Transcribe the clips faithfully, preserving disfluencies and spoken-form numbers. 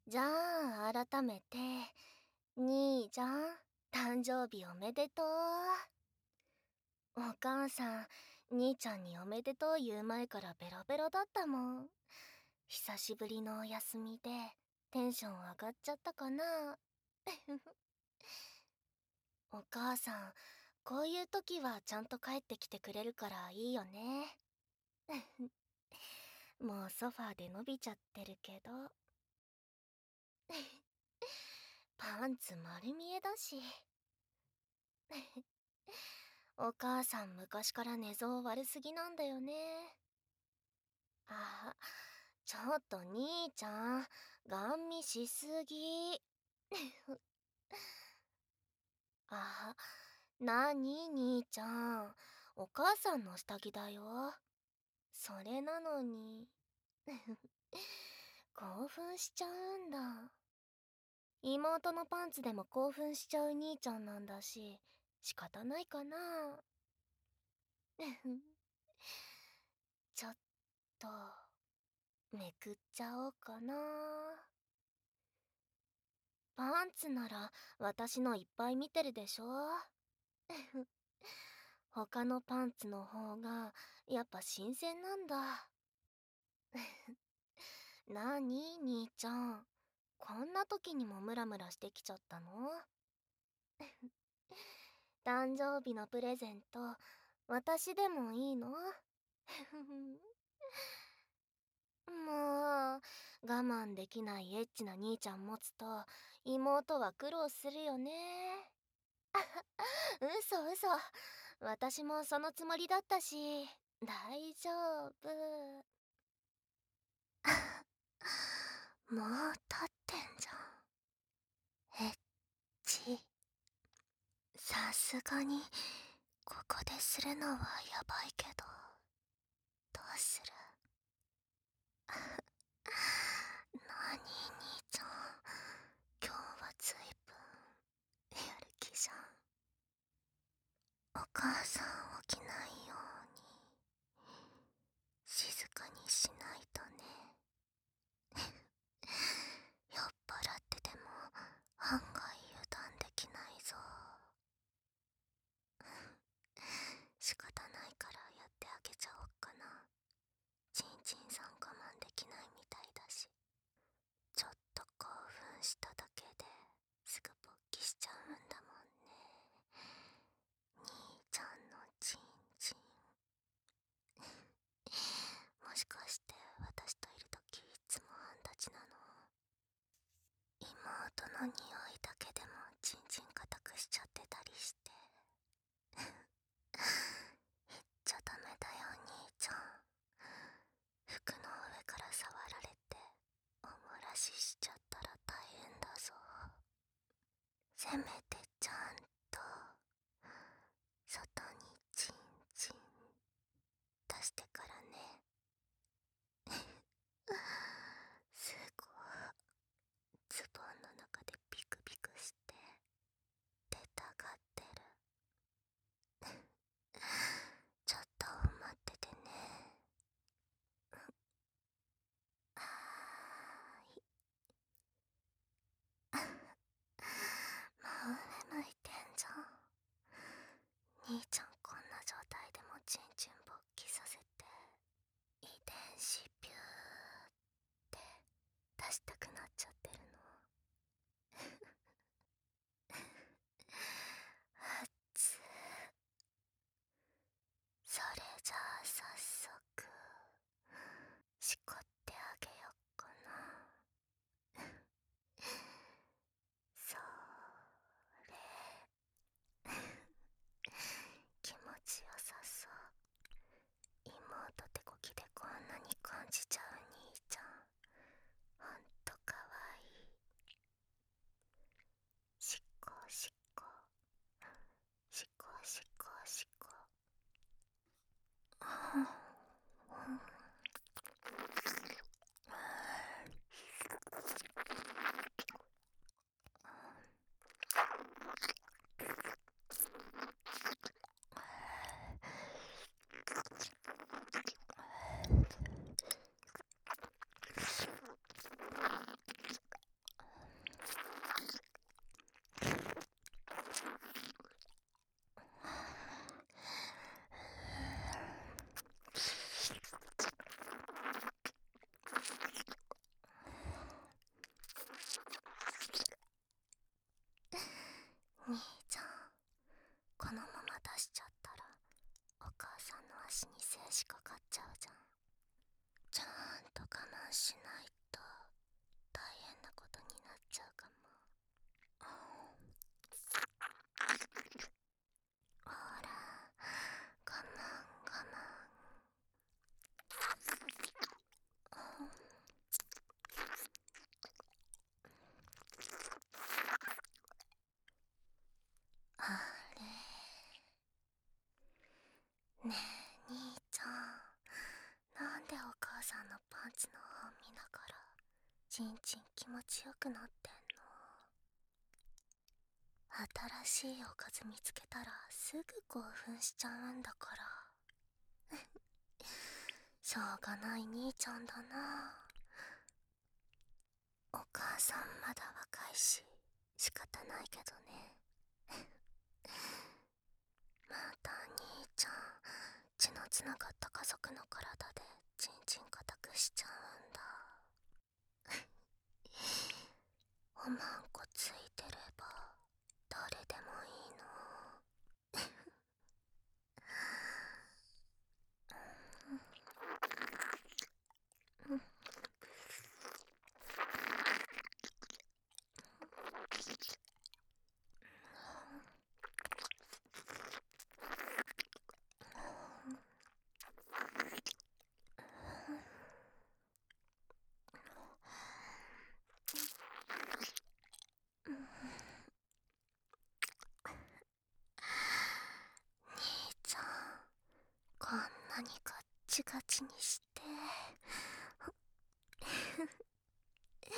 じゃあ改めて、兄ちゃん誕生日おめでとう。お母さん兄ちゃんにおめでとう言う前からベロベロだったもん。久しぶりのお休みでテンション上がっちゃったかな。お母さんこういう時はちゃんと帰ってきてくれるからいいよね。もうソファーで伸びちゃってるけど。パンツ丸見えだし。お母さん昔から寝相悪すぎなんだよね。あ、ちょっと兄ちゃん、ガン見しすぎ。あ、なに兄ちゃん、お母さんの下着だよ。それなのに。興奮しちゃうんだ。妹のパンツでも興奮しちゃう兄ちゃんなんだし、仕方ないかな。ちょっと、めくっちゃおうかな。パンツなら私のいっぱい見てるでしょ。他のパンツの方がやっぱ新鮮なんだ。なに兄ちゃん、こんな時にもムラムラしてきちゃったの？誕生日のプレゼント私でもいいの？もう我慢できないエッチな兄ちゃん持つと妹は苦労するよね。嘘嘘、私もそのつもりだったし大丈夫。もう立ってんじゃん。エッチ。さすがにここでするのはやばいけど、どうする？なに兄ちゃん、今日はずいぶんやる気じゃん。お母さん起きないように静かにしないとね。酔っ払ってても案外油断できないぞ。仕方ないからやってあげちゃおっかな。ちんちんさん我慢できないみたいだし、ちょっと興奮しただけですぐ勃起しちゃうんだもんね。兄ちゃんのちんちん。もしかして私といるときいつもあんたちなの？妹の匂いだけでもちんちん固くしちゃってたりして。言っちゃダメだよ兄ちゃん。服の上から触られておもらししちゃったら大変だぞ。せめてちゃんと外にチンチン出してからね。すごい、ズボンの中でビク見ながらちんちん気持ちよくなってんの。新しいおかず見つけたらすぐ興奮しちゃうんだからしょうがない兄ちゃんだな。お母さんまだ若いし仕方ないけどねまた兄ちゃん血のつながった家族の体でちんちん固くしちゃうんだおまんこついてれば誰でもいいの兄ちゃんこんなにガッチガチにしてねえ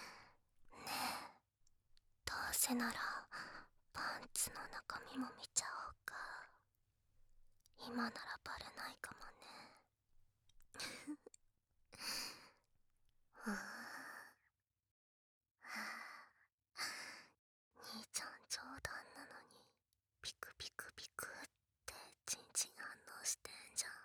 どうせならパンツの中身も見ちゃおうか。今ならバレないかもねうー兄ちゃん冗談なのにピクピクピクってチンチン反応してんじゃん。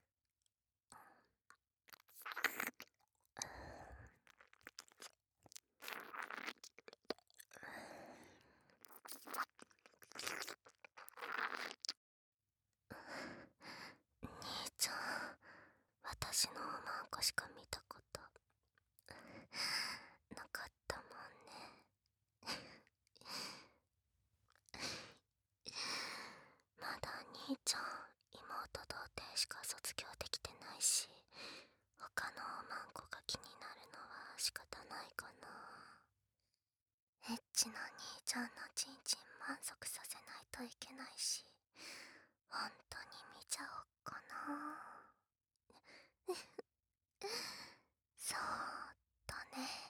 兄ちゃん私のおまんこしか見たことなかったもんねまだ兄ちゃん妹童貞しか卒業できてないし他のおまんこが気になるのは仕方ないかな。エッチな兄ちゃんのチンチン満足させないといけないしほんとに見ちゃおっかなそーっとね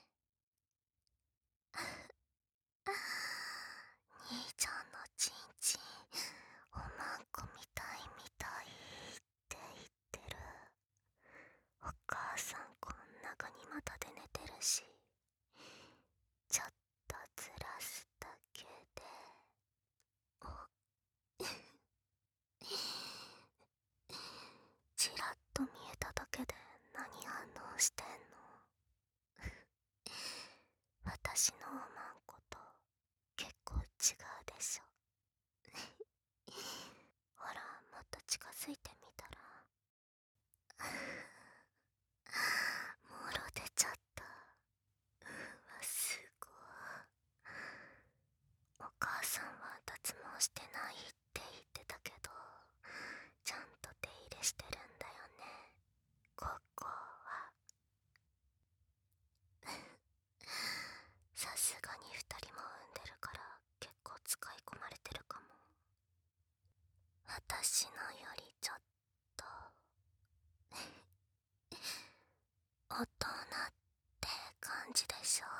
兄ちゃんのチンチンおまんこみたいみたいって言ってる。お母さんこんながに股で寝てるしちょっとずらすだけでおちらっと見えただけで何反応してんの私のおまんこと結構違うでしょほらもっと近づいてみたらもろ出ちゃった。うわすごい。お母さんは脱毛してないって言ってたけどちゃんと手入れしてるんだよねここはさすがにふたりも産んでるから結構使い込まれてるかも。私のよりちょっと大人って感じでしょ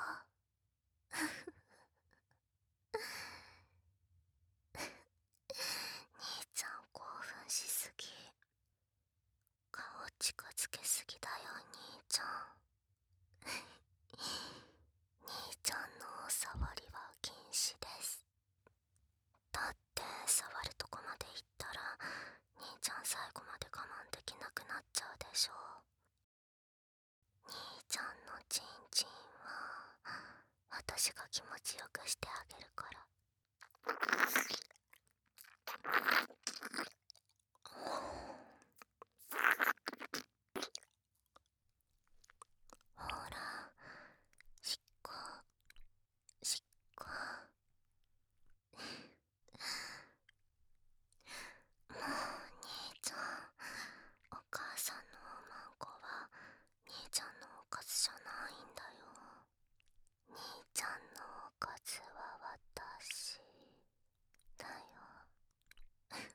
兄ちゃん興奮しすぎ顔近づけすぎだよ兄ちゃん兄ちゃんのお触りは禁止です。だって触るとこまで行ったら兄ちゃん最後まで我慢できなくなっちゃうでしょ。兄ちゃんのチンチンは私が気持ちよくしてあげるからほらしっこしっこもう兄ちゃんお母さんのおまんこは兄ちゃんのおかずじゃないんだよ。兄ちゃんのおかずは私だよ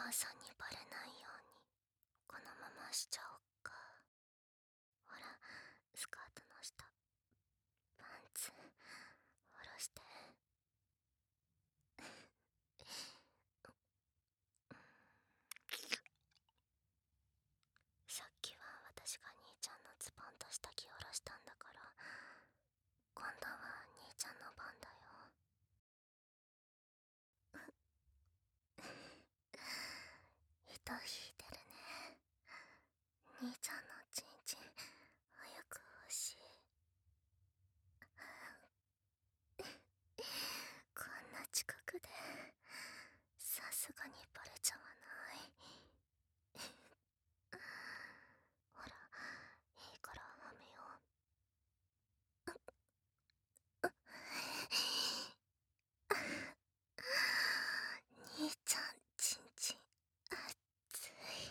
母さんにバレないようにこのまましちゃおっか。ほら、スカートの下、パンツ下ろして。さっきは私が兄ちゃんのズボンと下着下ろしたんだから、今度は兄ちゃんの番だよ。糸引いてるね。兄ちゃんのチンチン早く欲しい。こんな近くでさすがにバレちゃわない？ほら、いいからはめよう。兄ちゃんチンチン熱い。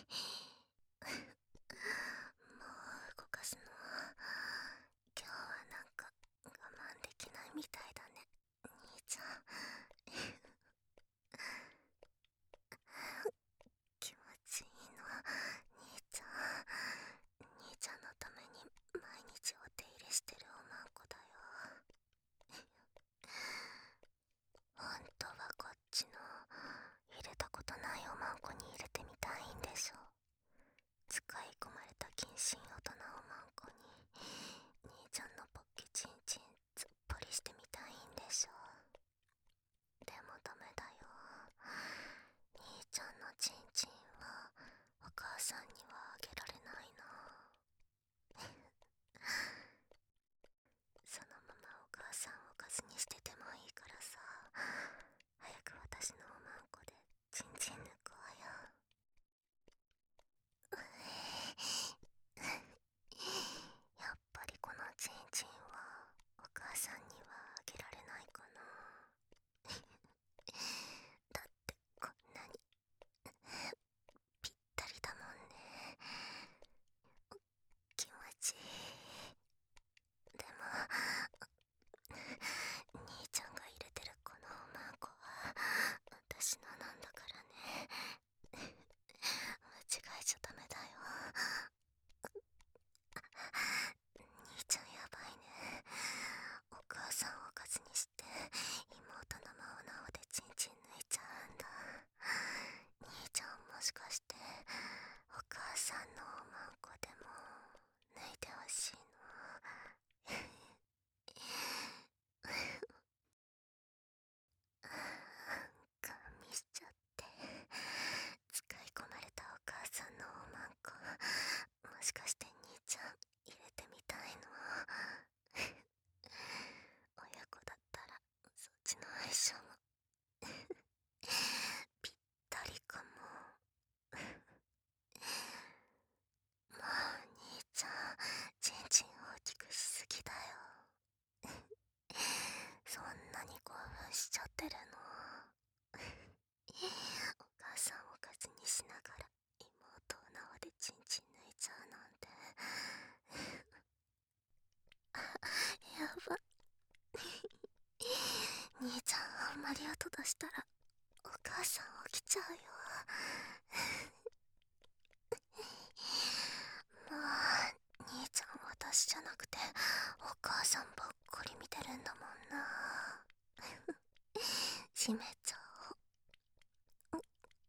もう動かすの今日はなんか我慢できないみたいだね、兄ちゃん。気持ちいいの、兄ちゃん。兄ちゃんのために毎日お手入れしてるおまんこだよ。本当はこっちの入れたことないおまんこに入れてみたいんでしょ。使い込まれた謹慎大人おまんこに兄ちゃんのポッケチンチンつっぽりしてみたいんでしょ。でもダメだよ。兄ちゃんのチンチンはお母さんにはあげられないな。そのままお母さんをおかずにしててもいいからさ、早く私のおまんこでチンチン抜こうよ。やっぱりこのチンチンはお母さんにはあげられないかな。だってこんなにぴったりだもんね。気持ちいい。でも兄ちゃんが入れてるこのおまんこは私のなんだからね。間違えちゃダメだよ。兄ちゃんやばいね。お母さんをおかずにして妹のマオナオでチンチン抜いちゃうんだ。兄ちゃんもしかしてお母さんのおまんこでも抜いてほしいの？ガン見しちゃって。使い込まれたお母さんのおまんこ、もしかして兄ちゃん入れてみたいの？親子だったらそっちの相性もぴったりかも。もう兄ちゃんチンチン大きくしすぎだよ。そんなに興奮しちゃってるの？お母さんをおかずにしながら妹を縄でチンチン抜いちゃうなんて。やば。兄ちゃんあんまり音出したらお母さん起きちゃうよ。もう兄ちゃん私じゃなくてお母さんばっかり見てるんだもんな。閉めちゃおう。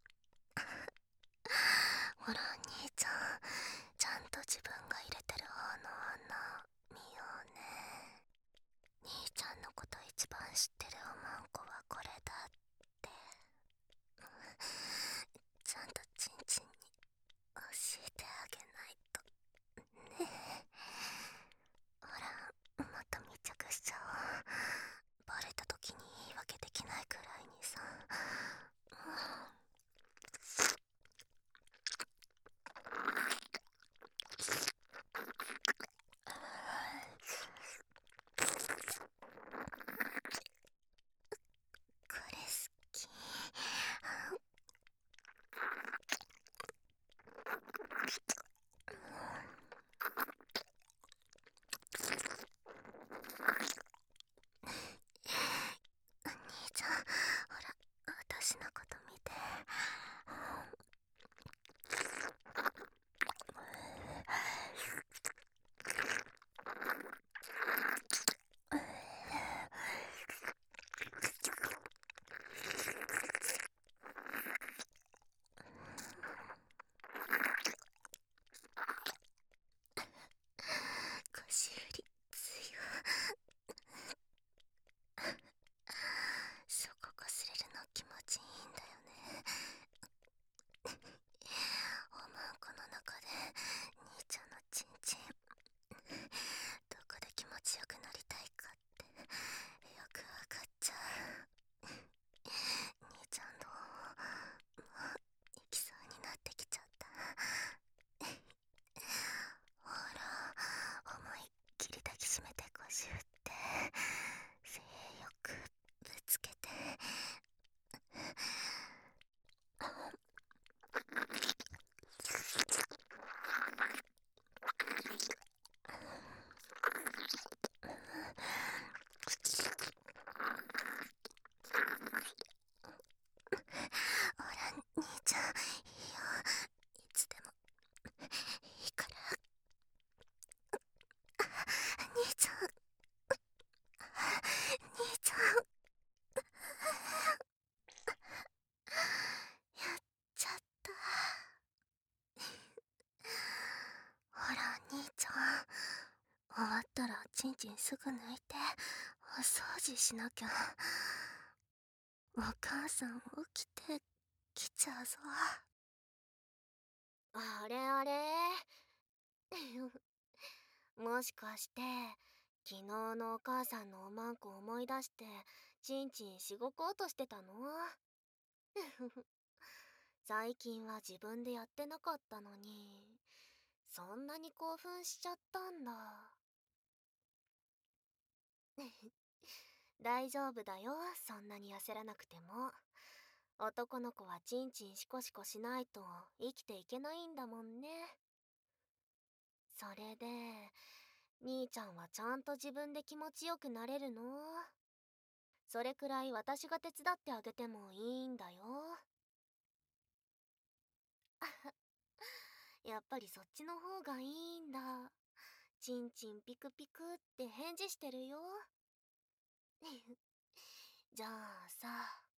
ほら兄ちゃん、ちゃんと自分が入れてる方の穴見ようね。兄ちゃんのこと一番知ってるおまんこはこれだって。ちゃんとチンチンに教えてあげないとね。ほら、もっと密着しちゃおう。バレた時に言い訳できないくらいにすぐ抜いてお掃除しなきゃ。お母さん起きてきちゃうぞ。 あれあれもしかして昨日のお母さんのおまんこ思い出してちんちんしごこうとしてたの？最近は自分でやってなかったのにそんなに興奮しちゃったんだ。大丈夫だよ、そんなに焦らなくても。男の子はちんちんしこしこしないと生きていけないんだもんね。それで兄ちゃんはちゃんと自分で気持ちよくなれるの？それくらい私が手伝ってあげてもいいんだよ。やっぱりそっちの方がいいんだ。ちんちんピクピクって返事してるよ。じゃあさ、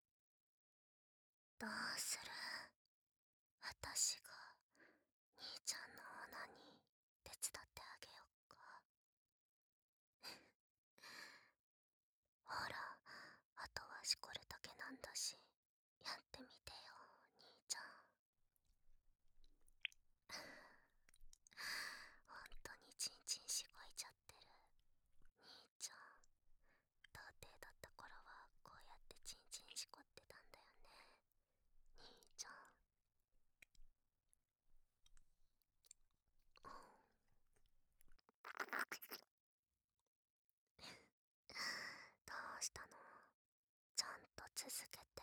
どうする？私が兄ちゃんのオナに手伝ってあげよっか。ほら、あとはしこるだけなんだし、やってみてよ、兄ちゃん。本当にちんちんしごいちゃってる。兄ちゃん、童貞だった頃はこうやってちんちんしこってたんだよね。兄ちゃん。どうしたの？ちゃんと続けて。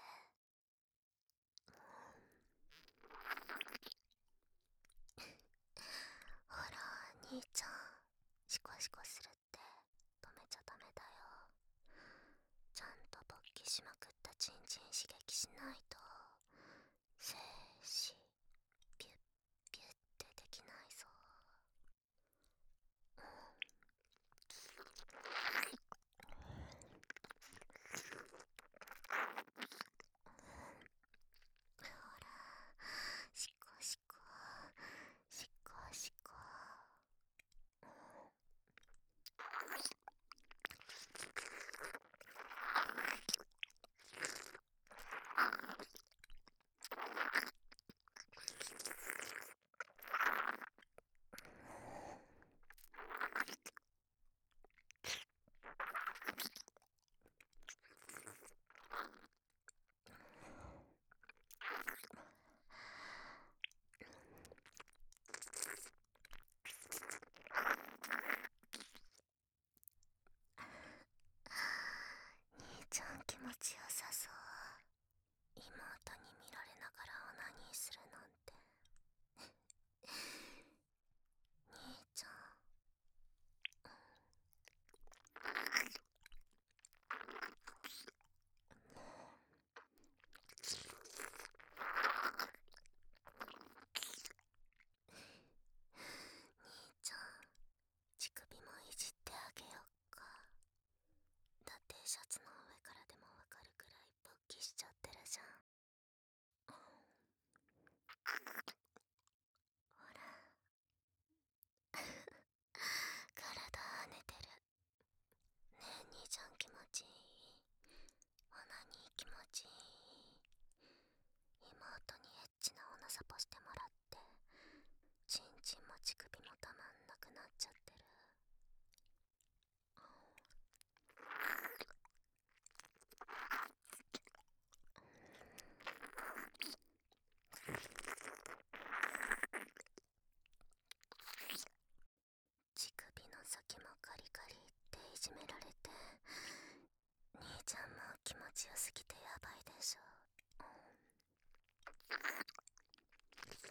ほら、兄ちゃん、シコシコするって止めちゃダメだよ。ちゃんと勃起しまくったチンチン刺激しないと精子ピュッピュッってできないぞ。ほら、シコシコシコシコ。兄ちゃん気持ちよさそう。妹に見られながらオナニーするなんて。兄ちゃん。兄ちゃん、乳首もいじってあげよっか。だってシャツの上からでもわかるくらい勃起しちゃってるじゃん。ほら、体跳ねてる。ねえ兄ちゃん気持ちいい？オナニー気持ちいい？妹にエッチなオナサポしてもらってチンチンも乳首もたまんなくなっちゃってる。乳首の先もカリカリっていじめられて兄ちゃんも気持ちよすぎてやばいでしょ。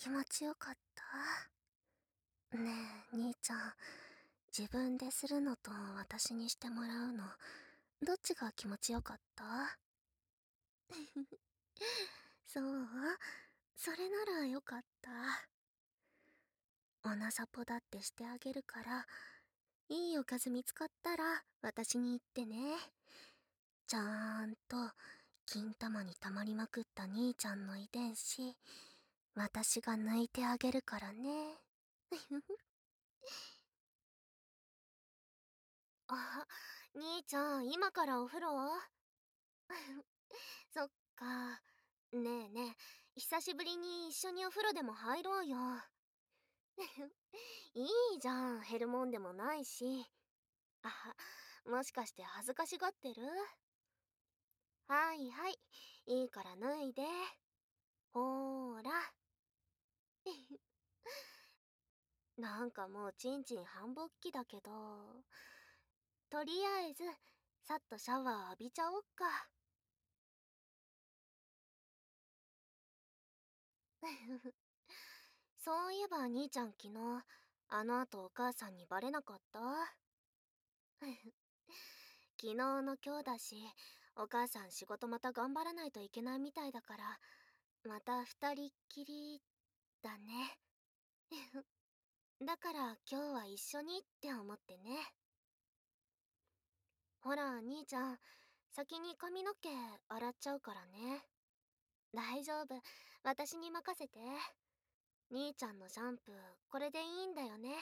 気持ちよかった？ねえ、兄ちゃん、自分でするのと私にしてもらうの、どっちが気持ちよかった？そう？それならよかった。おなさぽだってしてあげるから、いいおかず見つかったら私に言ってね。ちゃーんと金玉に溜まりまくった兄ちゃんの遺伝子、私が抜いてあげるからね。 あ、兄ちゃん、今からお風呂？そっか。ねえねえ、久しぶりに一緒にお風呂でも入ろうよ。いいじゃん、減るもんでもないし。あ、もしかして恥ずかしがってる？はいはい、いいから脱いで。ほーら。なんかもうちんちん半勃起だけど、とりあえずさっとシャワー浴びちゃおっか。そういえば兄ちゃん昨日あの後お母さんにバレなかった？昨日の今日だし、お母さん仕事また頑張らないといけないみたいだから、また二人っきりだね。だから今日は一緒にって思ってね。ほら兄ちゃん、先に髪の毛洗っちゃうからね。大丈夫、私に任せて。兄ちゃんのシャンプーこれでいいんだよね。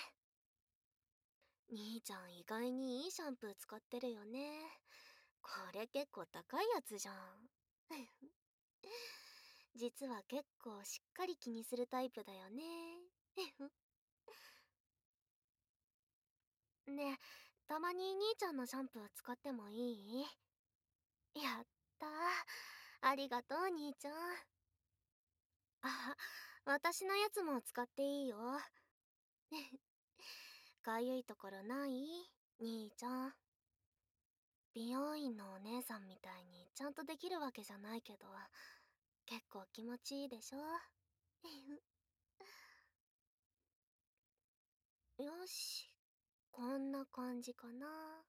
兄ちゃん意外にいいシャンプー使ってるよね。これ結構高いやつじゃん。実は結構しっかり気にするタイプだよね。ねえ、たまに兄ちゃんのシャンプー使ってもいい？やったー。ありがとう兄ちゃん。あ、私のやつも使っていいよ。かゆいところない？兄ちゃん。美容院のお姉さんみたいにちゃんとできるわけじゃないけど、結構気持ちいいでしょ？よし、こんな感じかな。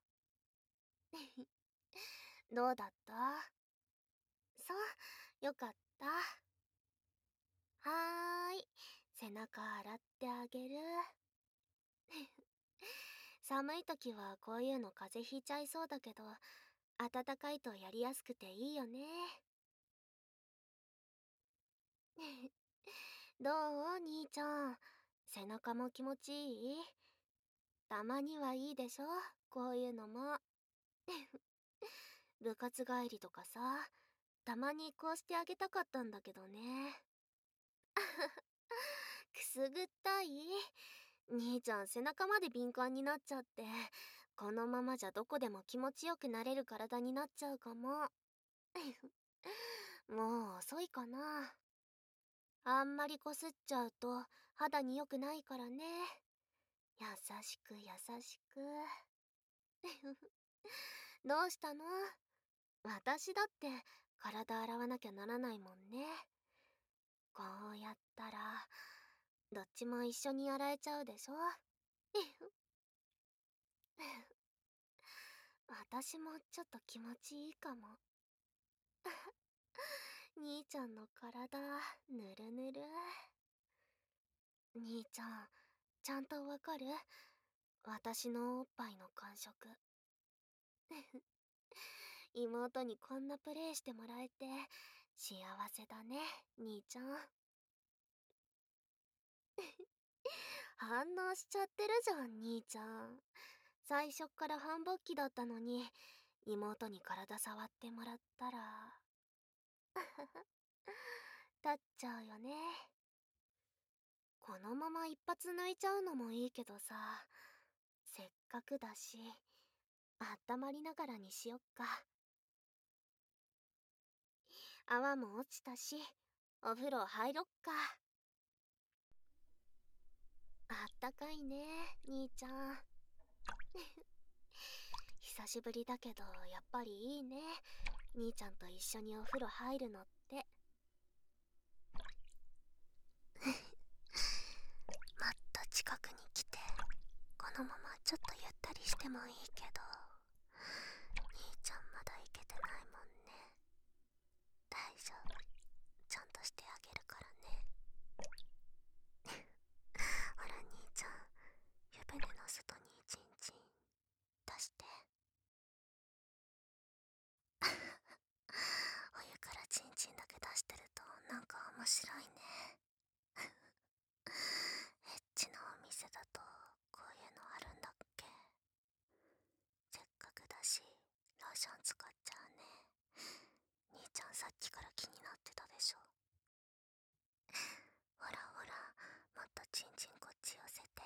どうだった？そう、よかった。はーい、背中洗ってあげる。寒い時はこういうの風邪ひいちゃいそうだけど、暖かいとやりやすくていいよね。どう兄ちゃん、背中も気持ちいい？たまにはいいでしょ、こういうのも。部活帰りとかさ、たまにこうしてあげたかったんだけどね。くすぐったい？兄ちゃん背中まで敏感になっちゃって、このままじゃどこでも気持ちよくなれる体になっちゃうかも。もう遅いかな。あんまりこすっちゃうと肌に良くないからね。優しく優しく。どうしたの？私だって体洗わなきゃならないもんね。こうやったらどっちも一緒に洗えちゃうでしょ。私もちょっと気持ちいいかも。兄ちゃんの体ぬるぬる。兄ちゃん、ちゃんとわかる？私のおっぱいの感触。妹にこんなプレイしてもらえて幸せだね、兄ちゃん。反応しちゃってるじゃん、兄ちゃん。最初っから繁忙期だったのに、妹に体触ってもらったら立っちゃうよね。このまま一発抜いちゃうのもいいけどさ、せっかくだしあったまりながらにしよっか。泡も落ちたし、お風呂入ろっか。あったかいね、兄ちゃん。久しぶりだけどやっぱりいいね、兄ちゃんと一緒にお風呂入るのって。 ちょっとゆったりしてもいいけど、兄ちゃんまだいけてないもんね。大丈夫、ちゃんとしてあげるからね。ほら兄ちゃん、湯船の外にチンチン出して。お湯からチンチンだけ出してるとなんか面白いね。エッチなお店だとこういうのあるんだっけ。せっかくだしローション使っちゃうね。兄ちゃんさっきから気になってたでしょ。ほらほら、もっとチンチンこっち寄せて。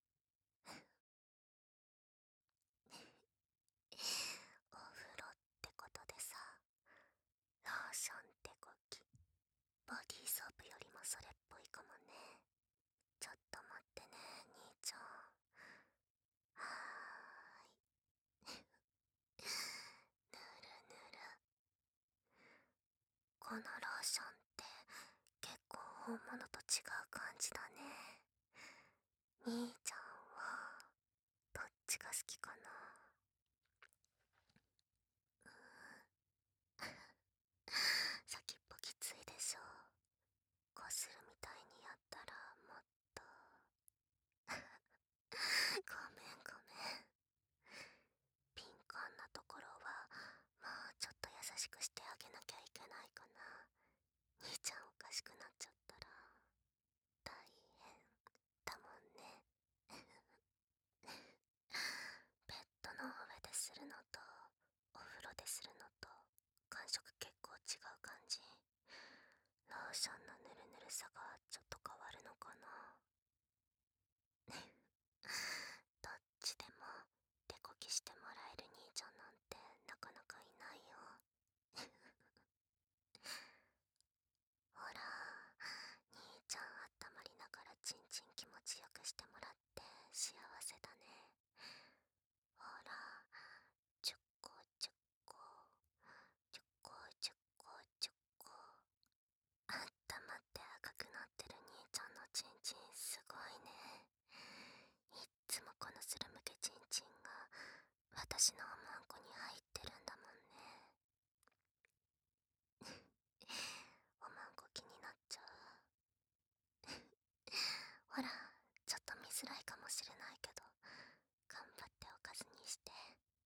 お風呂ってことでさ、ローションってこき、ボディーソープよりもそれっぽいかもね。ちょっと待ってね兄ちゃん。はーい。ぬるぬる。このローションって結構本物と違う感じだね。兄ちゃんはどっちが好きかな。先っぽきついでしょ。こするみたいにやったらもっと。ごめんごめん。敏感なところはもうちょっと優しくしてあげなきゃいけないかな。兄ちゃんおかしくなっちゃったら大変だもんね。ベッドの上でするのとお風呂でするのと感触結構違う感じ。ローションのぬるぬるさがちょっと変わるのかな。どっちでも手こきしてもらえる兄ちゃんなんてなかなかいないよ。ほら、兄ちゃんあったまりながらチンチン気持ちよくしてもらって幸せだね。ほら、ちゅっこちゅっこ、ちゅっこちゅっこちゅっこ。あったまって赤くなってる兄ちゃんのチンチンすごいね。いっつもこのスルムケチンチンが私のおまんこに入ってるんだもんね。おまんこ気になっちゃう。ほら、ちょっと見づらいかもしれないけど頑張っておかずにして。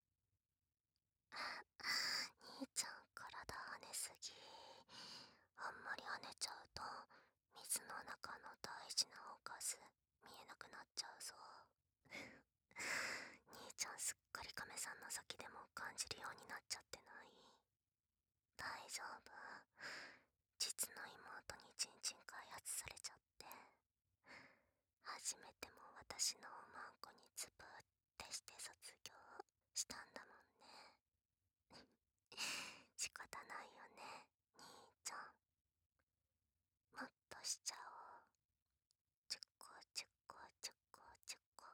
兄ちゃん体跳ねすぎ。あんまり跳ねちゃうと水の中の大事なおかず見えなくなっちゃうぞ。兄ちゃんすっかり亀さんの先でも感じるようになっちゃってない？大丈夫？実の妹にチンチン開発されちゃって初めても私のおまんこにズブってして卒業したんだもんね。仕方ないよね兄ちゃん。もっとしちゃおう。ちゅっこちゅっこちゅっこちゅっこ。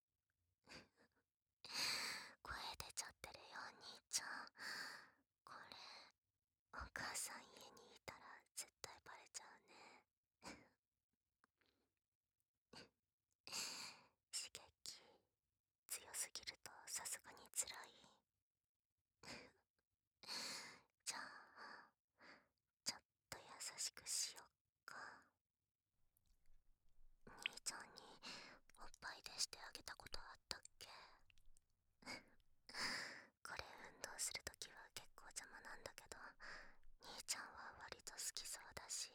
声出ちゃってるよ兄ちゃん。これお母さん家にいたら絶対バレちゃうね。刺激強すぎるとさすがにつらい。じゃあちょっと優しくしよっか。兄ちゃんにおっぱいでしてあげたことあったっけ？これ運動するときは結構邪魔なんだけど兄ちゃんは割と好きそうだし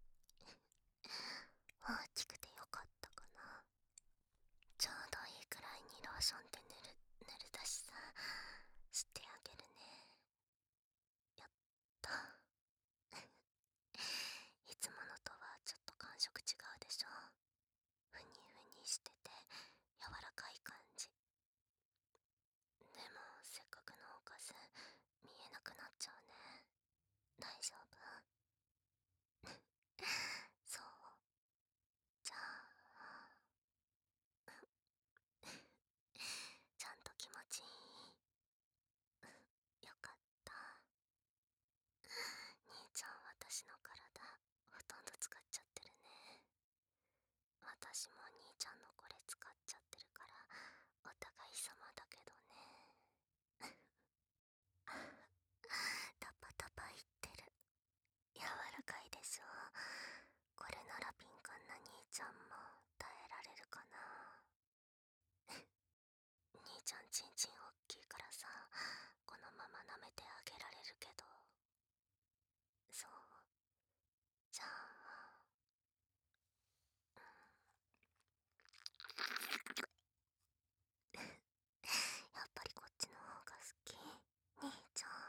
大きくてよかったかな。ちょうどいいくらいにローションってぬるぬるだしさ、してあげるね。やった。いつものとはちょっと感触違うでしょ。ふにふにしてて柔らかい感じ。でもせっかくのおかず見えなくなっちゃうね。大丈夫？そう。じゃあちゃんと気持ちいい？よかった。兄ちゃん私の体ほとんど使っちゃってるね。私も兄ちゃんのこれ使っちゃってるからお互い様だけどね。タパタパ言ってる。柔らかいでしょ。これなら敏感な兄ちゃんも耐えられるかな。兄ちゃんちんちんおっきいからさ、このまま舐めてあげられるけど。そう。じゃあ、やっぱりこっちの方が好き、兄ちゃん。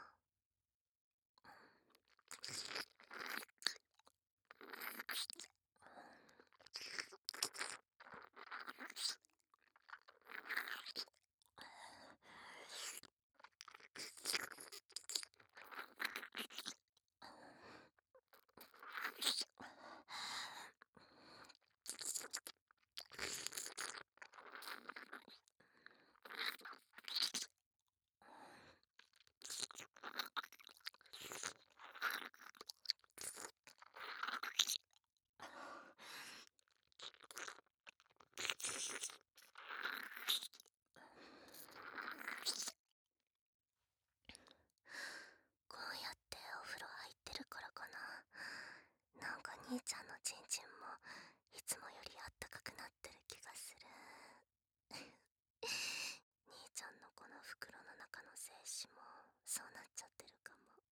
こうやってお風呂入ってるからかな。なんか兄ちゃんのちんちんもいつもよりあったかくなってる気がする。兄ちゃんのこの袋の中の精子もそうなっちゃってるかも。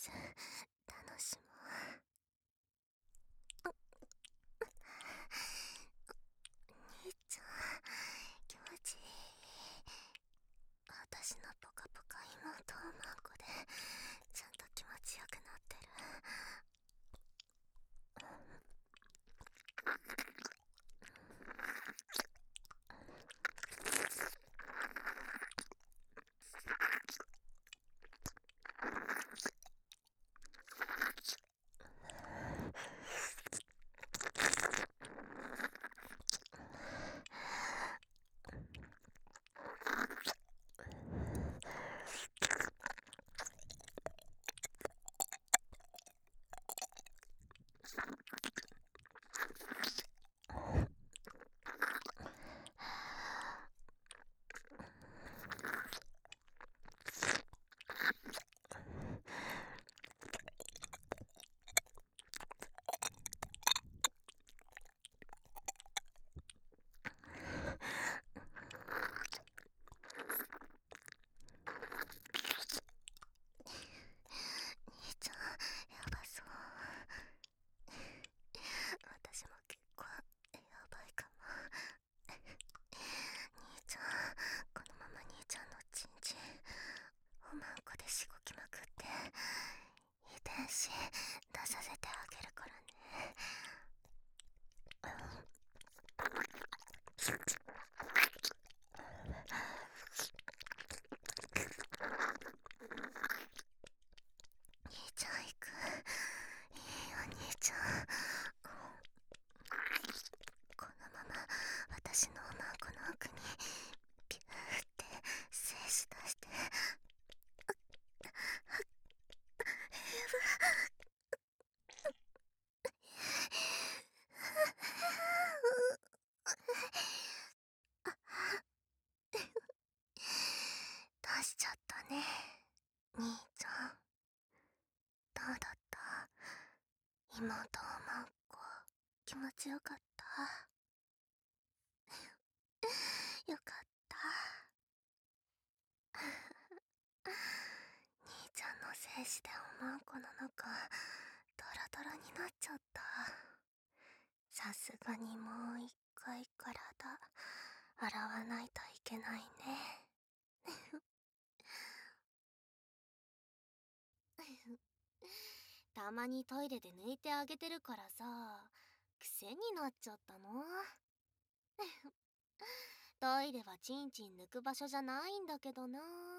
ス楽しもう。兄ちゃん気持ちいい。私のポカポカ妹おまんこでちゃんと気持ちよくなってる。兄ちゃんやばそう。私も結構やばいかも。兄ちゃんこのまま兄ちゃんのチンチンおまんこでしごきまくって遺伝子出させてあげるからね。兄ちゃん行く。いいよ兄ちゃん。このまま私のおまんこの奥にピューって精子出して。出しちゃったね兄ちゃん。どうだった？妹おまんこ気持ちよかった？よかった。兄ちゃんの精子でおまんこの中ドロドロになっちゃった。さすがにもう一回体洗わないといけないね。 たまにトイレで抜いてあげてるからさ、癖になっちゃったの。トイレはチンチン抜く場所じゃないんだけどな。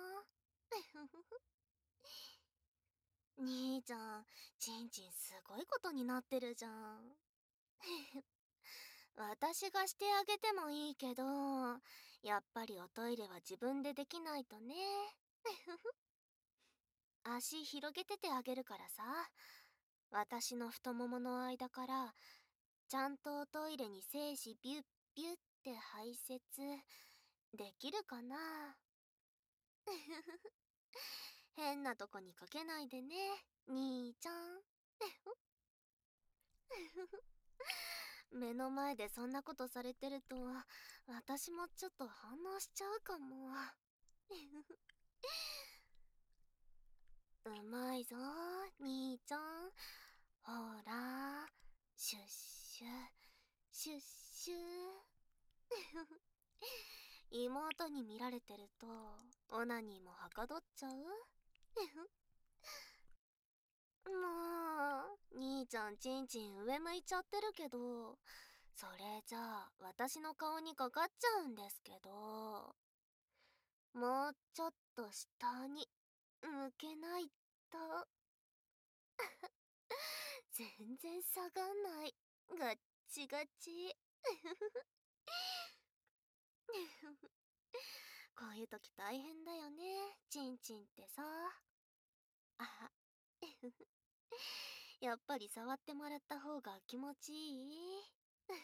兄ちゃん、チンチンすごいことになってるじゃん。私がしてあげてもいいけど、やっぱりおトイレは自分でできないとね。足広げててあげるからさ、私の太ももの間からちゃんとおトイレに精子ビュッビュッって排泄できるかな。変なとこにかけないでね、兄ちゃん。目の前でそんなことされてると私もちょっと反応しちゃうかも。うまいぞ兄ちゃん。ほらシュッシュシュッシュ。妹に見られてるとオナニーもはかどっちゃう。もう兄ちゃんチンチン上向いちゃってるけど、それじゃあ私の顔にかかっちゃうんですけど、もうちょっと下に向けないと。全然下がんない。ガッチガチ。こういう時大変だよね、チンチンってさ。あやっぱり触ってもらった方が気持ちいい。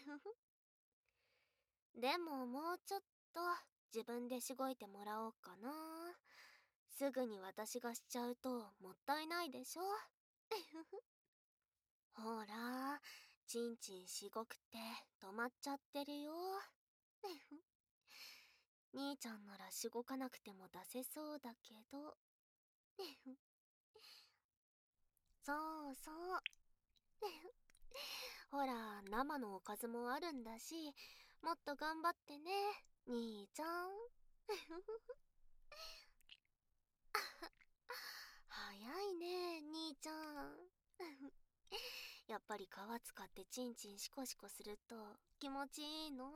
でももうちょっと自分でしごいてもらおうかな。すぐに私がしちゃうともったいないでしょ。ほらチンチンしごくて止まっちゃってるよ。兄ちゃんならしごかなくても出せそうだけど。 そうそう。ほら、生のおかずもあるんだし、もっと頑張ってね、兄ちゃん。早いね、兄ちゃん。やっぱり皮使ってチンチンシコシコすると気持ちいいの？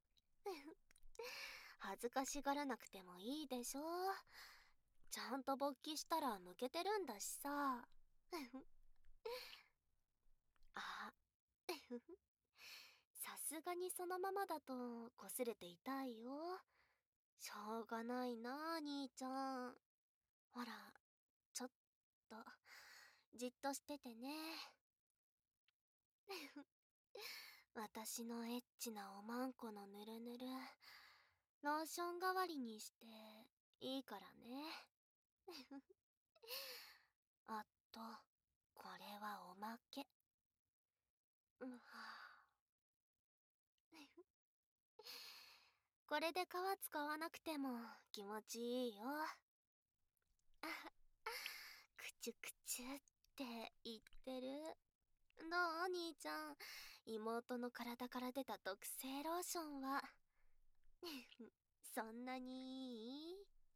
恥ずかしがらなくてもいいでしょ。ちゃんと勃起したら向けてるんだしさ。あ、さすがにそのままだと擦れて痛いよ。しょうがないな、兄ちゃん。ほら、ちょっと、じっとしててね。私のエッチなおまんこのぬるぬる、ローション代わりにしていいからね。あと、これはおまけ。うんはあ、これで皮使わなくても気持ちいいよ。あ、くちゅくちゅって言ってる。どう、兄ちゃん。妹の体から出た特製ローションは。そんなにいい？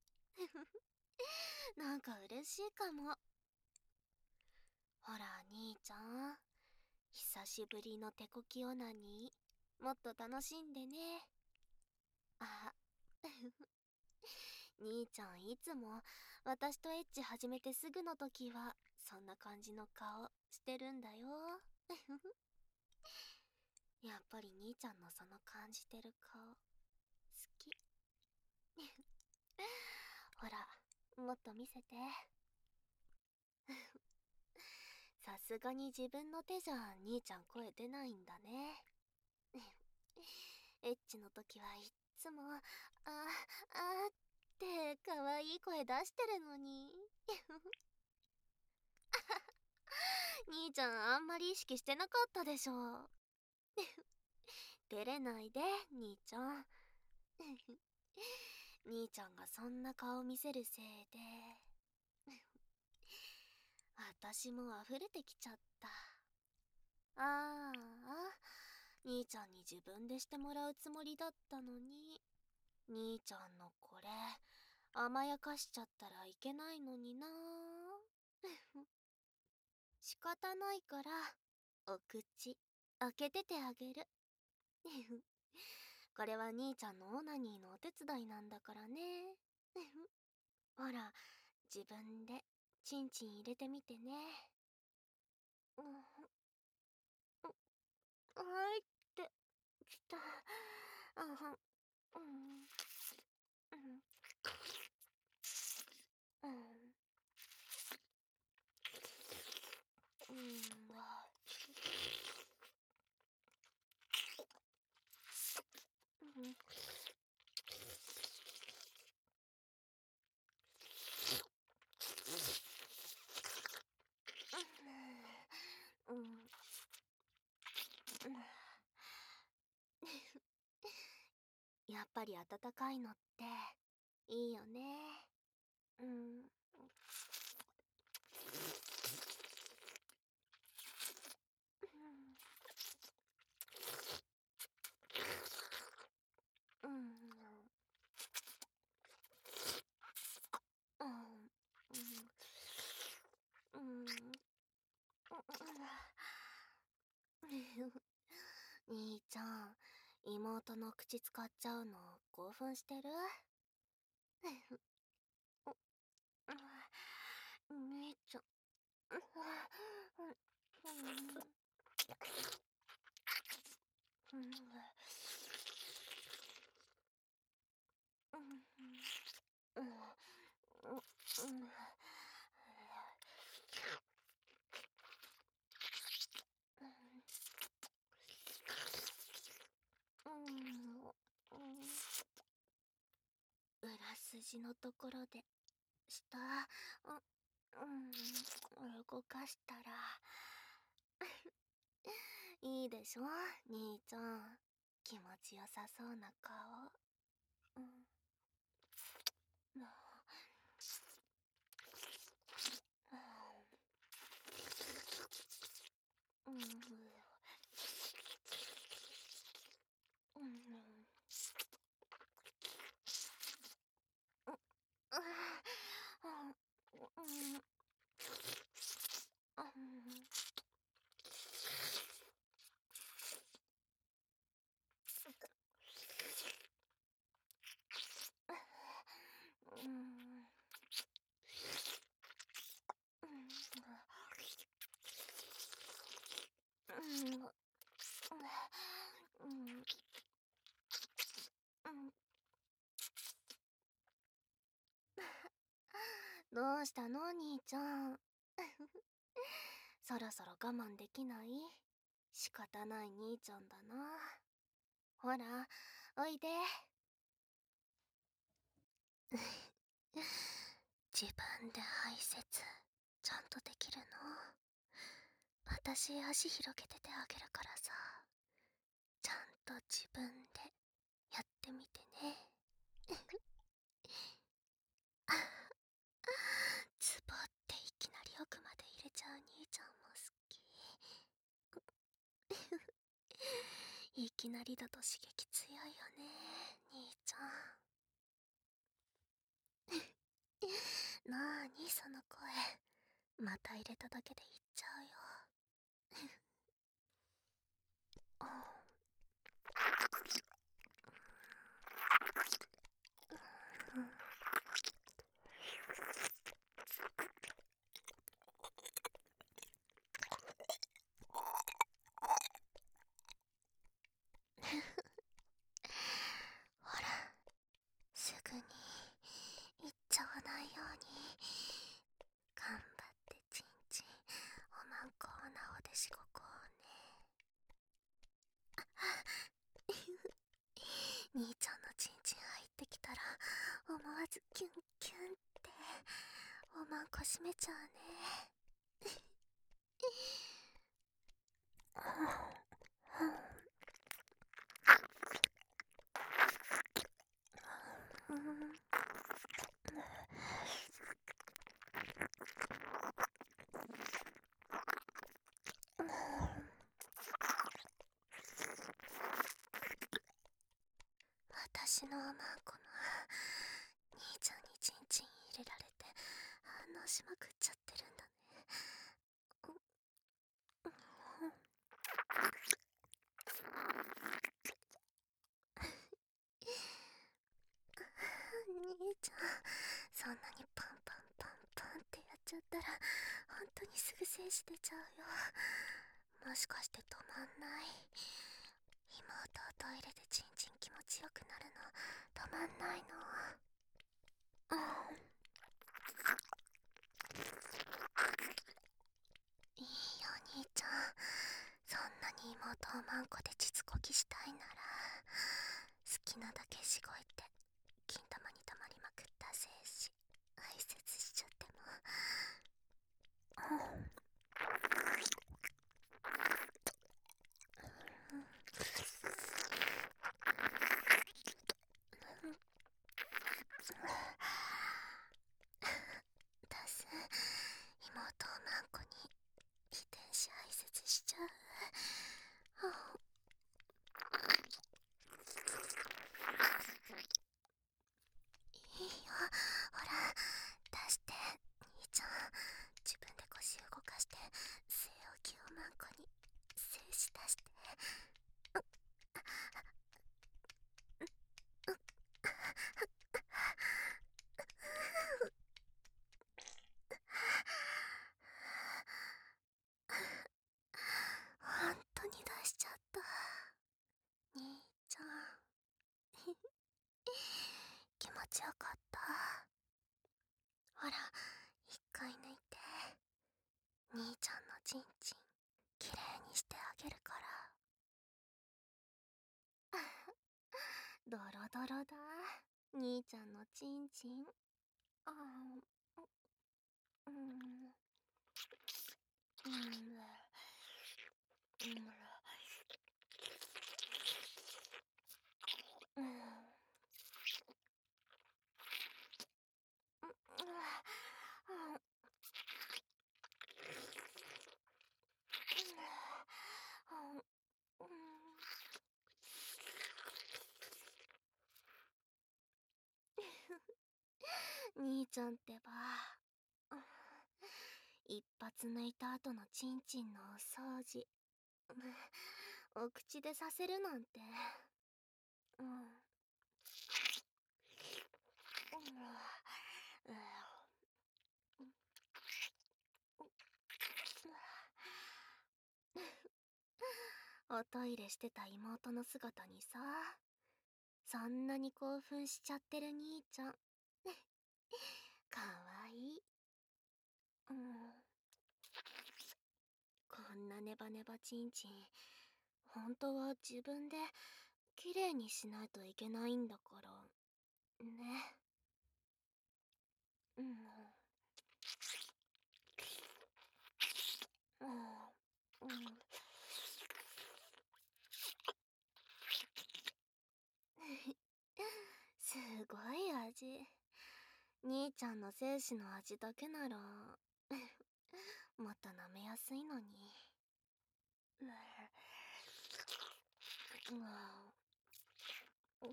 なんか嬉しいかも。ほら、兄ちゃん。久しぶりの手こきオナニー、もっと楽しんでね。あ、兄ちゃんいつも私とエッチ始めてすぐの時はそんな感じの顔してるんだよ。やっぱり兄ちゃんのその感じてる顔好き。ほら、もっと見せて。さすがに自分の手じゃ兄ちゃん声出ないんだね。エッチの時はいっつもああって可愛い声出してるのに。兄ちゃんあんまり意識してなかったでしょ。照れないで、兄ちゃん。兄ちゃんがそんな顔見せるせいで私も溢れてきちゃった。ああ、兄ちゃんに自分でしてもらうつもりだったのに。兄ちゃんのこれ甘やかしちゃったらいけないのにな。仕方ないからお口開けててあげる。これは兄ちゃんのオナニーのお手伝いなんだからね。ほら、自分でチンチン入れてみてね。うん、はいってきた。あはん、うん、うん、うん、うん、あ、うん、うん、うん、やっぱり温かいのっていいよね。うん。うん。うん。うん。うん。兄ちゃん、妹の口使っちゃうの興奮してる？兄ちゃん。うん。うん。裏筋のところで下、うん、動かしたらいいでしょ、兄ちゃん。気持ちよさそうな顔。うん、 したの兄ちゃん。そろそろ我慢できない？仕方ない兄ちゃんだな。ほら、おいで。 自分で排泄ちゃんとできるの？私足広げててあげるからさ、ちゃんと自分でやってみてね。ズボっていきなり奥まで入れちゃう兄ちゃんも好き。いきなりだと刺激強いよね、兄ちゃん。なーにその声。また入れただけで言っちゃうよ。ほら、すぐに行っちゃわないように頑張ってチンチンおまんこをなおでしごこうね。兄ちゃんのチンチン入ってきたら思わずキュンキュンっておまんこ閉めちゃうね。私のおまんこも兄ちゃんにチンチン入れられて反応しまくっちゃってるんだね。兄ちゃん、そんなにパンパンパンパンってやっちゃったら本当にすぐ精子出ちゃうよ。もしかして止まんない？妹をトイレでチンチン気持ちよくなるの止まんないの？いいよ兄ちゃん、そんなに妹をマンコで膣こきしたいなら好きなだけしごいて金玉に溜まりまくった精子排泄しちゃっても。出す、妹をマンコに遺伝子排泄しちゃう。いいよ、ほら出して。兄ちゃん、自分で腰動かして据え置きをマンコに精子出して。本当に出しちゃった、兄ちゃん。気持ちよかった？ほら、一回抜いて。兄ちゃんのチンチンきれいにしてあげるから。ドロドロだ、兄ちゃんのチンチン。あー、うん、うん、うん、うん、兄ちゃんってば、一発抜いた後のチンチンのお掃除、お口でさせるなんて。うん、おトイレしてた妹の姿にさ、そんなに興奮しちゃってる兄ちゃんかわいい。 うん、こんなネバネバチンチン、本当は自分で綺麗にしないといけないんだからね。うん、うん、うん。すごい味。兄ちゃんの精子の味だけならもっと舐めやすいのに。うん、うん、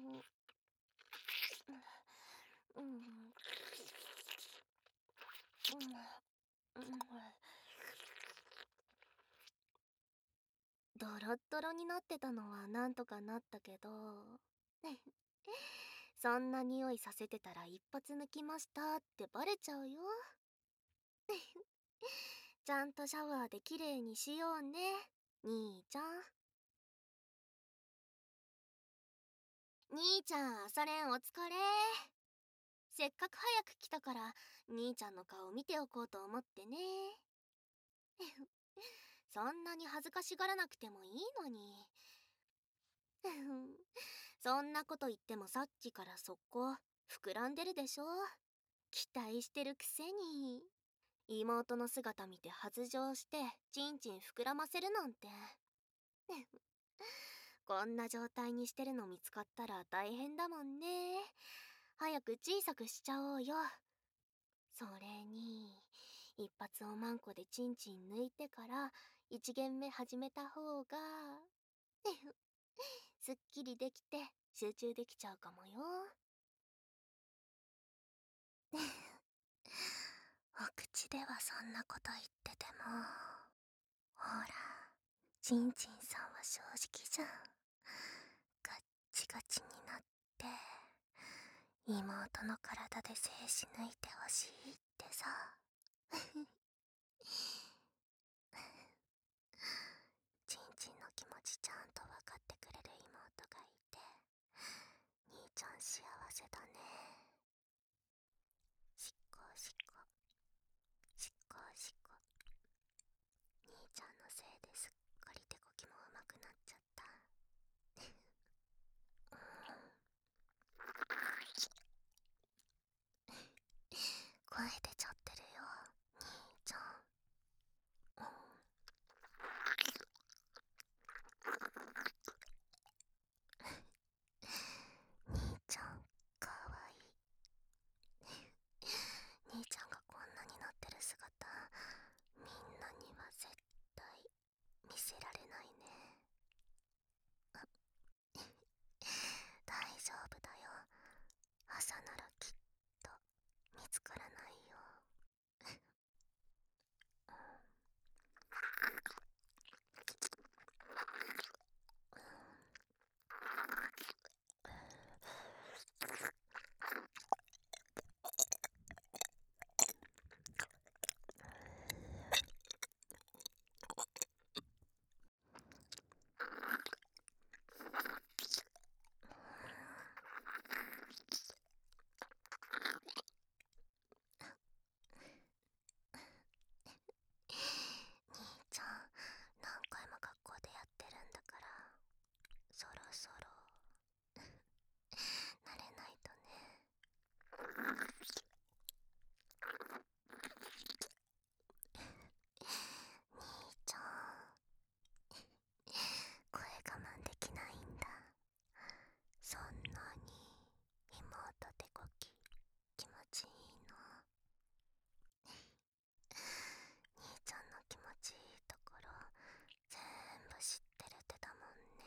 うん、うん、うん、ドロッドロになってたのはなんとかなったけどそんな匂いさせてたら一発抜きましたってバレちゃうよ。ちゃんとシャワーできれいにしようね、兄ちゃん。兄ちゃん、朝練お疲れ。せっかく早く来たから兄ちゃんの顔見ておこうと思ってね。そんなに恥ずかしがらなくてもいいのに。そんなこと言ってもさっきからそこ膨らんでるでしょ。期待してるくせに。妹の姿見て発情してチンチン膨らませるなんて。こんな状態にしてるの見つかったら大変だもんね。早く小さくしちゃおうよ。それに一発おまんこでチンチン抜いてから一限目始めた方がすっきりできて集中できちゃうかもよ。 お口ではそんなこと言ってても、ほら、チンチンさんは正直じゃん。ガッチガチになって妹の体で精子抜いてほしいってさ。チンチンの気持ちちゃんと分かってくれる妹がいて、兄ちゃん幸せだね。しっこしっこしっこしっこ。兄ちゃんのせいですっかり手こきも上手くなっちゃった。声出ちゃってるよ、兄ちゃん。兄ちゃんかわいい。兄ちゃんがこんなになってる姿、みんなには絶対見せられないね。大丈夫だよ。朝ならきっと見つからないよ。兄ちゃん、何回も学校でやってるんだから、そろそろ慣れないとね。兄ちゃん、声我慢できないんだ。そんなに妹手こき気持ちいいの？兄ちゃんの気持ちいいところ全部知ってるってだもんね。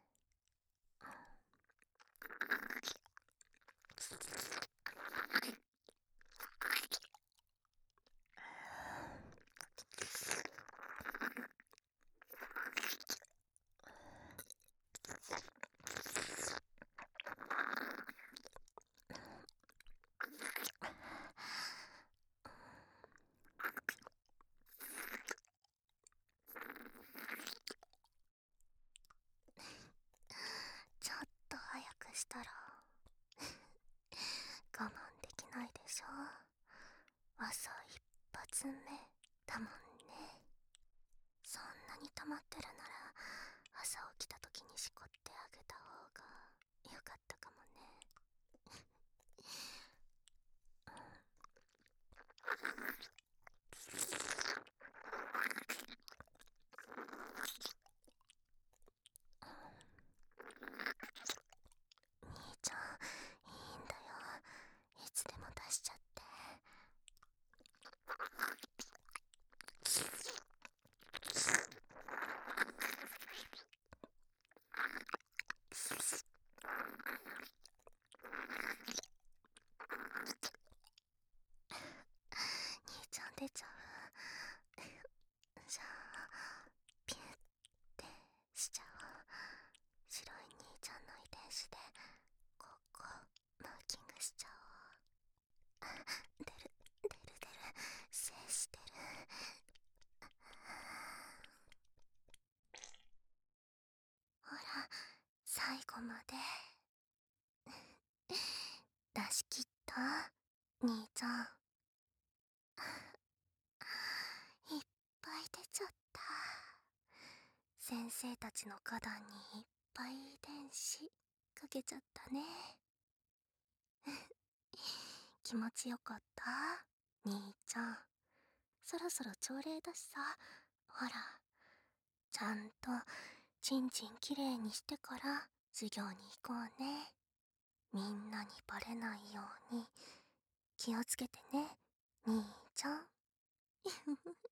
ちょっと早くしたら我慢できないでしょ。朝一発目に溜まってるなら朝起きた時にしこってあげた方がよかったかもね。兄ちゃん、いいんだよ。いつでも出しちゃって。兄ちゃん出ちゃう。じゃあピュッてしちゃおう。白い兄ちゃんの遺伝子でここマーキングしちゃおう。出る出る出る、精子出る。ほら、最後まで出し切った、兄ちゃん。いっぱい出ちゃった。先生たちの花壇にいっぱい遺伝子かけちゃったね。気持ちよかった、兄ちゃん。そろそろ朝礼だしさ。ほら、ちゃんとちんちんきれいにしてから授業に行こうね。みんなにバレないように気をつけてね、兄ちゃん。